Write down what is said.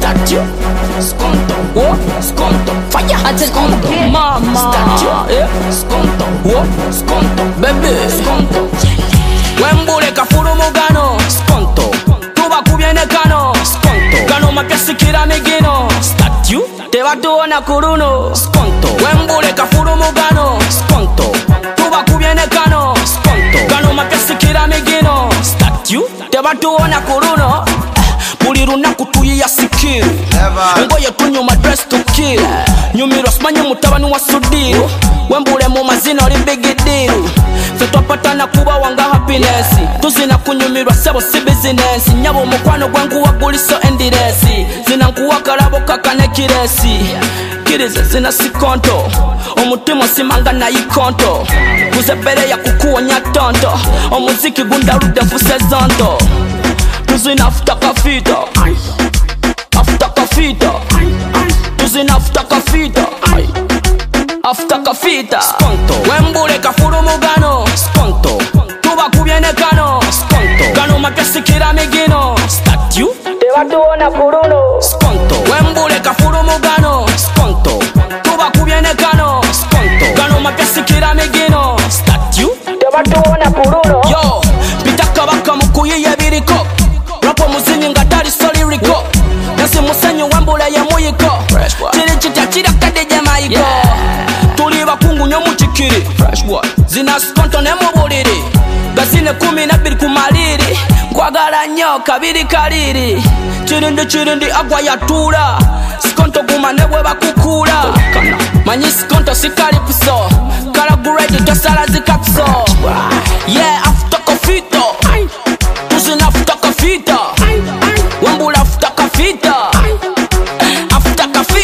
statue, sconto, oh, sconto, fire, sconto, mama, sconto, oh, sconto, baby, sconto. Wembule kafuru mugano, sconto. Tuba kubiene kano, sconto. Gano makesi kira migino, statue. Te va tuona kuruno, sconto. Wembule kafuru mugano, sconto. Tuba kubiene kano, sconto. Gano makesi kira migino, statue. Te va tuona kuruno. Buli lunaku tuyiya sikiru Ngoye tunyuma dress to kill Nyumiro smanye mutabani wa sudiru Wembule mu mazina oli big deal Fe twapatana kuba wanga happiness Tuzina kunyumirwa sebo si business Nyabo mukwano gwangu waguliso endiresi Zina nkuwa kalabo kakane kiresi Kirize zina sikonto Omutima simanga na ikonto Kuzebere ya kukuonya tonto Omuziki gundarude mfuse zonto Tuzina after kafita After kafita Tuzina after kafita After kafita Skonto Wembule kafuru mugano Skonto Tuba kubiene kano Skonto Gano makesi kira migino Statue Tewa tuona kuruno Skonto Wembule kafuru mugano Skonto Tuba kubiene kano Skonto Gano makesi kira migino Statue Tewa tuona kuruno Yo Pitaka baka mukuyi yebiriko Rapo muzinyi ngatari so lyrical Nasi musenyu wembule ye muyiko Chiri chita chira kade jamaiko Tuli bakungu nyomu chikiri Zina skonto ne mubuliri Gazine 12 kumaliri Kwagala nyo kabiri kaliri Chirindi agwa ya tura Skonto gumanebwe bakukura Manyi skonto sikali puso Kala guredi tosala zikapso Yeah after kofito Tuzina after kofito